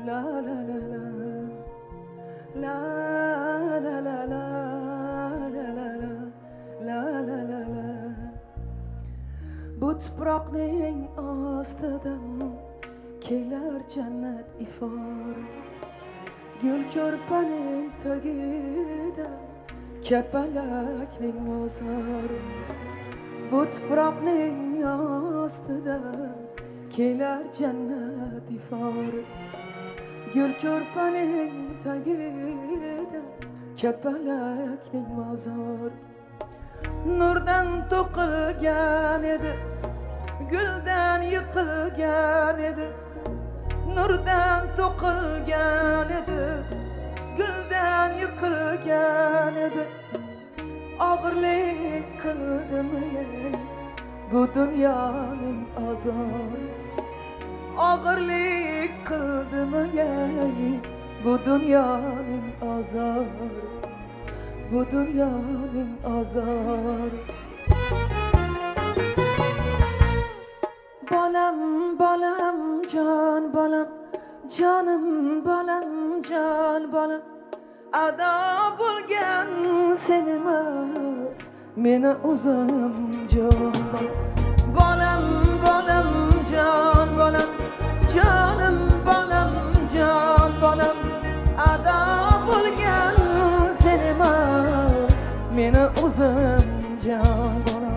La la la la la la la la la la la la la. Bu tuproqning ostidan kelar jannat ifor. Gul ko'rpaning tagida kapalakning mozor. Bu tuproqning ostidan kelar jannat ifor. Gül ko'rpaning tagida kapalakning mozor. Nurdan to'qilgan edi, guldan yiqilgan edi. Nurdan to'qilgan edi, guldan yiqilgan edi. Og'irlik qildimi bu dunyoning azori? Og'irlik qildimi bu dunyoning azori? Bu dunyoning azori. Bolam, bolam, jon bolam, jonim bolam, jon bolam. Ado bo'lgan sen emas, meni o'zim jon bolam. Bolam, bolam, jon bolam, jonim bolam, jon bolam. Ado bo'lgan sen emas, meni o'zim jon bolam.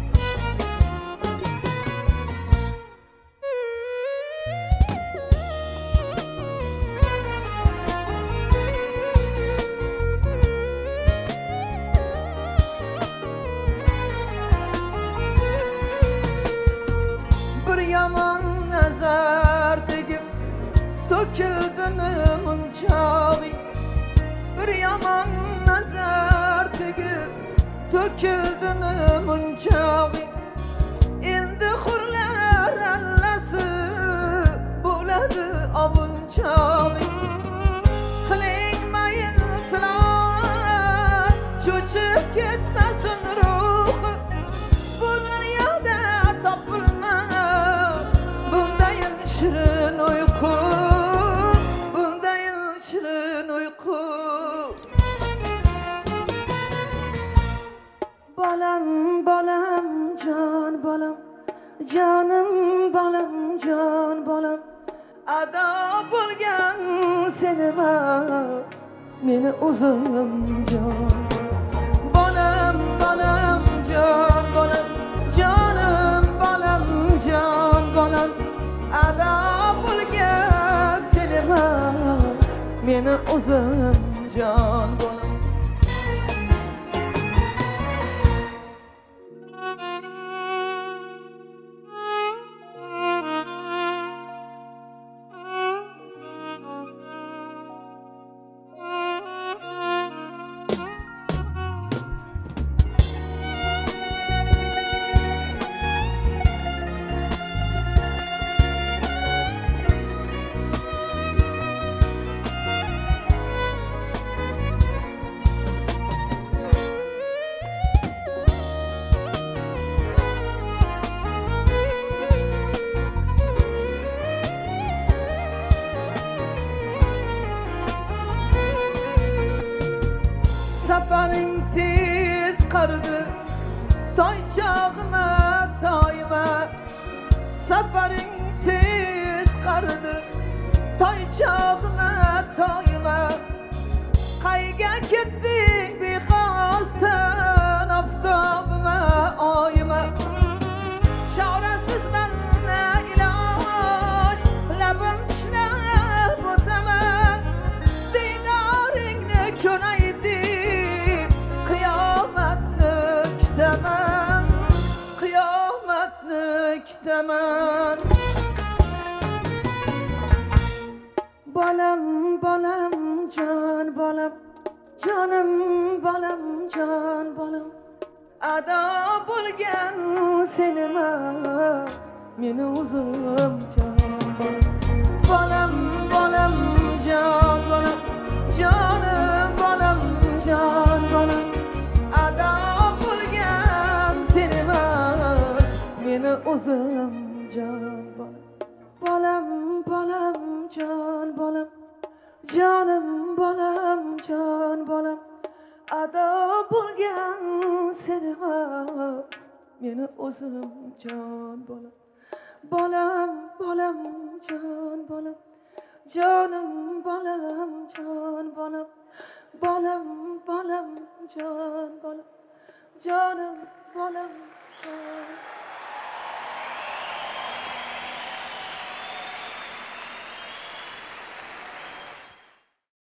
Yaman nazar tegib to'kildimi munchog'i? Bir yaman nazar tegib to'kildimi munchog'i? Endi hurlar allasi bo'ladi ovunchog'i. Qiling mayin tilovat, cho'chib ketmasin ruhi. Bu dunyoda topilmas bundayin shirin uyqu, bundayin shirin uyqu. Bolam, bolam, jon bolam, jonim bolam, jon bolam. Ado bo'lgan sen emas, meni o'zim jon. Bolam, bolam, jon bolam, jonim bolam, jon bolam. Ado bo'lgan sen emas, meni o'zim jon bolam. Safaring tez qardi, toychog'ima toyima. Safaring tez qardi, toychog'ima toyima. Qayga ketding bexosdan oftobima oyima. Chorasiz menda iloj, labim tishlab o'taman. Diydoringni ko'ray kutaman. Bolam, bolam, jon bolam, jonim bolam, jon bolam. Ado bo'lgan sen emas, meni o'zim jon bolam. Bolam, bolam, jon bolam, jonim bolam, jon bolam. Ado bo'lgan sen emas, meni o'zim jon bolam. bolam bolam jon bolam jonim bolam jon bolam ado bo'lgan sen emas meni o'zim jon bolam bolam bolam jon bolam jonim bolam jon bolam bolam bolam jon bolam jonim bolam jon